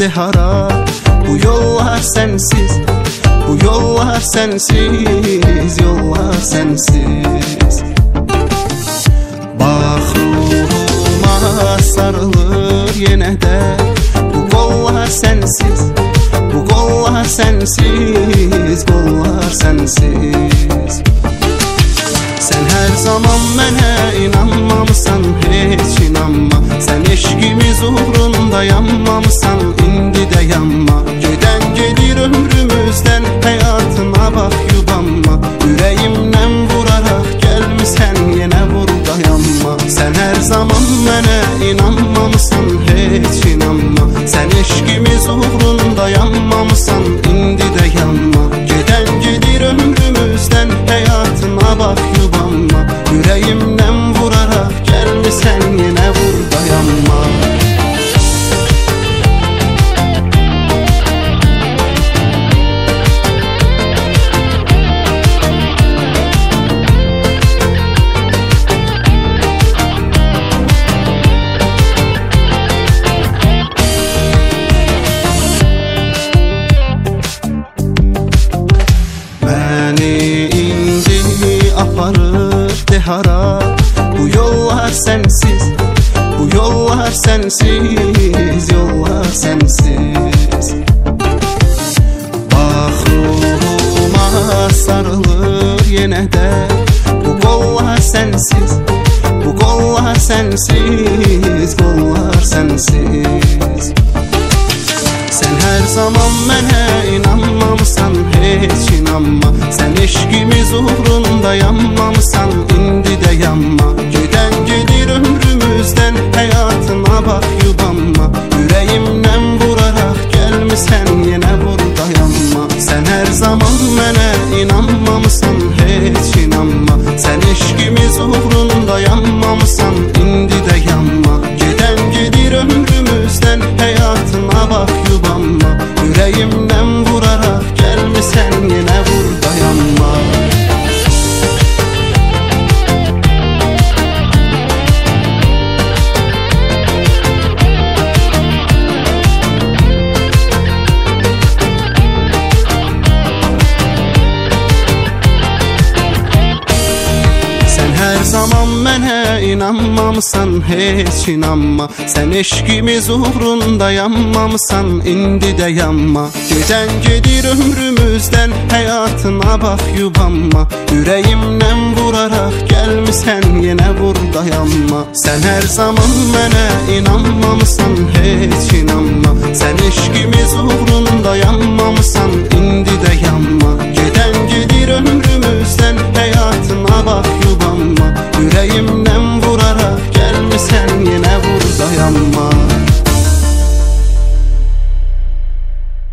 aparırdı hara. Bu yollar sensiz, bu yollar sensiz, yollar sensiz. Bax ruhuma sarılır yenə də bu qollar sensiz, bu qollar sensiz, qollar sensiz. Sen her zaman mənə inanmamısan, heç inanma. Sen eşqimiz uğrunda yanmamısan, indi də yanma. Gedən gedir ömrümüzdən, həyatına bax yubanma. Ürəyimdən vuraraq gəlmisən, yenə vur dayanma. Sen her zaman mənə inanmamısan, heç inanma. Sen eşqimiz uğrunda yanmamısan, indi də yanma. Gedən gedir ömrümüzdən, həyatına bax yubanma. Ürəyimdən vuraraq gəlmisən, yenə vur dayanma. Aparırdı hara. Bu yollar sensiz, bu yollar sensiz, yollar sensiz. Bax ruhuma sarılır yenə də bu qollar sensiz, bu qollar sensiz, qollar sensiz. Sen her zaman mənə inanmamısan, heç inanma. Sen eşqimiz uğrunda yanmamısan, indi də yanma. Gedən gedir ömrümüzdən, həyatına bax yubanma. Ürəyimdən vuraraq gəlmisən, yenə vur dayanma. Sen her zaman mənə inanmamısan, heç inanma. Sen eşqimiz uğrunda yanmamısan, indi də yanma. Gedən gedir ömrümüzdən, həyatına bax yubanma. Ürəyimdən vuraraq gəlmisən, yenə vur dayanma. Her zaman mənə inanmamısan, heç inanma. Sen eşqimiz uğrunda yanmamısan, indi də yanma. Gedən gedir ömrümüzdən, həyatına bax yubanma. Ürəyimdən vuraraq gəlmisən, yenə vur dayanma. Sen her zaman mənə inanmamısan, heç inanma. Sen eşqimiz uğrunda